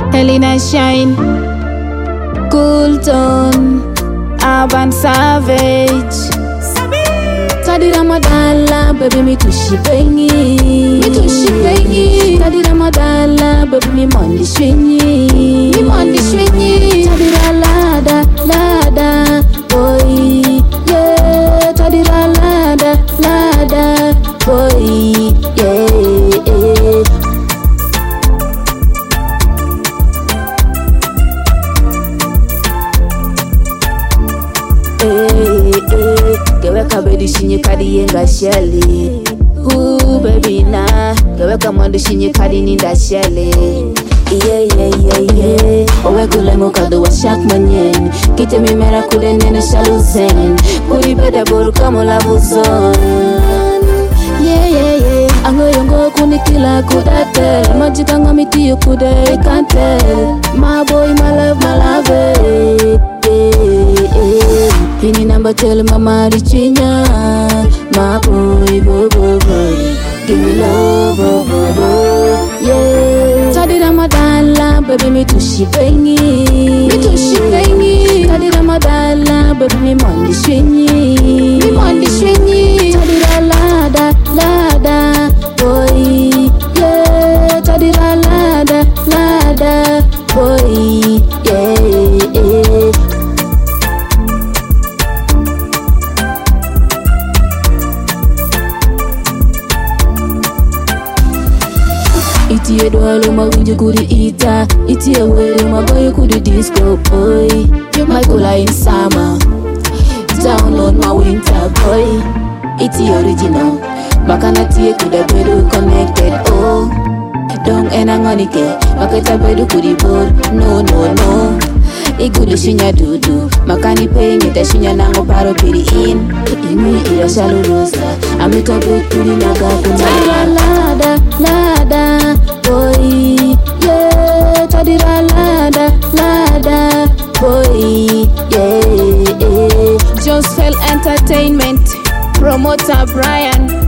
Helena Shine, Cool Tone, Urban Savage. Tadi Ramadala, baby me tushi pengi. Tadi Ramadala, baby me mondi shwenyi. Tadi lada, boy, yeah. Tadi lada, boy, yeah. Geweka bedi shinye kadi yenga sheli. Ooh baby na geweka mwandu shinye kadi ninda sheli. Yeah. Owe kule mukado wa shak manyen. Kite mimera kule nene shaluzen. Kuri beda boru kamo labuzon. Yeah. Ango yongo kunikila kudatel. Majika ngamiti yu kude ikantel. My boy, my love, yeah. Pini number tell mama richinya. My boy, boy. Give me love, yeah. Tadi Ramadala, baby me tushi pengi. Tadi Ramadala, baby me mondi shwenyi. Tadi lada, boy, yeah. Tadi lada, boy, yeah. Iti dwalo mawinjo kuri ita. Iti wele maboyo kuri disco boy. Michael in summer, download my winter boy. Iti original, makana tie kuda bedu connected oh. Dong enangonike, makata bedu kuri board. No Igudu shinya dudu, makani pengi ta shinya nango paro piri in. Imi ila shalu rosa, amika kuri naga kuna. Lada, boy, yeah. Tadi lada, boy, yeah. Just Fell Entertainment, promoter Brian.